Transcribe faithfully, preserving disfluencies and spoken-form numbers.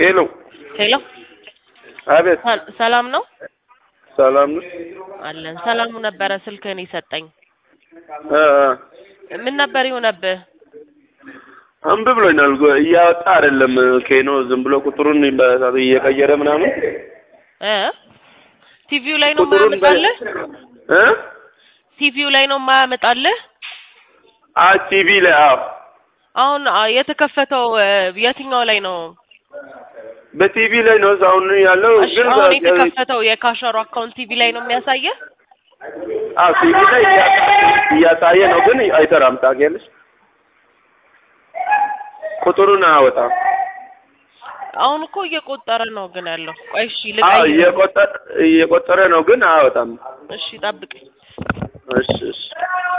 ሄሎ ሄሎ አቤት ሰላም ነው ሰላም ነው አለን ሰላሙ ነበረ ስልክህን ይሰጠኝ እ ምን ነበር ይሆነብህ አንብ ብሎኛል እያወጣ አይደለም ኬኖ ዝም ብሎ ቁጥሩን እየቀየረ ምናምን እ ቲቪው ላይ ነው ማያመጣልህ እ ቲቪው ላይ ነው ማያመጣልህ አ ቲቪ ላይ አዎ አሁን የተከፈተው የትኛው ላይ ነው በቲቪ ላይ ነው አሁን ያለው ግን አሁን የተከፈተው የካሸሩ አካውንት ቲቪ ላይ ነው የሚያሳየው አዎ ቲቪ ላይ እያሳየ ነው ግን አይሰራም ታውቂያለሽ ቁጥሩን አወጣም አሁን እኮ እየቆጠረ ነው ግን ያለው ቆይ እሺ አዎ እየቆጠረ እየቆጠረ ነው ግን አወጣም እሺ ጠብቀኝ እሺ እሺ